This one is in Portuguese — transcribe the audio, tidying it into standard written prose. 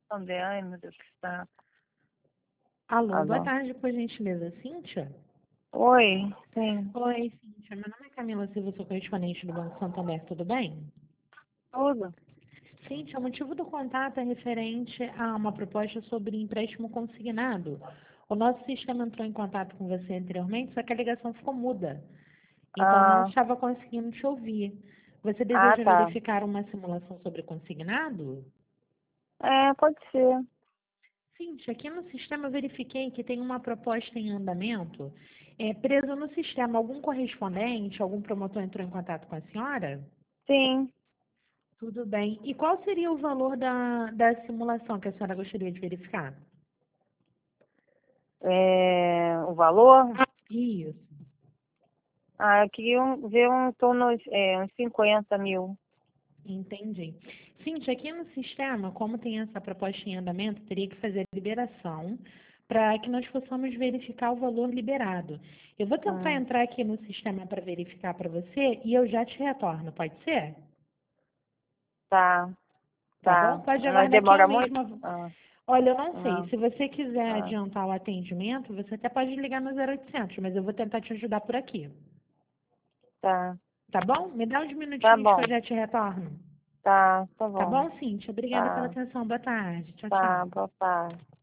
Também, ai, meu Deus, que está. Alô, boa Alô? tarde, por gentileza, Cíntia? Oi, sim, Oi, Cíntia, meu nome é Camila Silva, sou correspondente do Banco Santander, tudo bem? tudo. Cíntia, o motivo do contato é referente a uma proposta sobre empréstimo consignado. O nosso sistema entrou em contato com você anteriormente, só que a ligação ficou muda, então não Ah, estava conseguindo te ouvir. Você ah, deseja tá. verificar uma simulação sobre consignado? É, pode ser. Cíntia, aqui no sistema eu verifiquei que tem uma proposta em andamento. Preso no sistema, algum correspondente, algum promotor entrou em contato com a senhora? Sim. Tudo bem. E qual seria o valor da simulação que a senhora gostaria de verificar? É, o valor? Isso, Ah, eu queria ver um torno, uns 50 mil. entendi. Cíntia, aqui no sistema, como tem essa proposta em andamento, teria que fazer a liberação para que nós possamos verificar o valor liberado. Eu vou tentar Hum, entrar aqui no sistema para verificar para você e eu já te retorno, pode ser? tá, Tá bom? tá. Pode Mas aguardar que eu demora muito? mesma. Ah, Olha, eu não sei. não. Se você quiser Ah, adiantar o atendimento, você até pode ligar no 0800, mas eu vou tentar te ajudar por aqui. tá. Tá bom? Me dá uns Tá minutinhos que eu bom. já te retorno. Tá Tá bom. bom, Cíntia? Obrigada pela Tá, atenção. Boa tarde. Tchau, tá, tchau. boa tarde.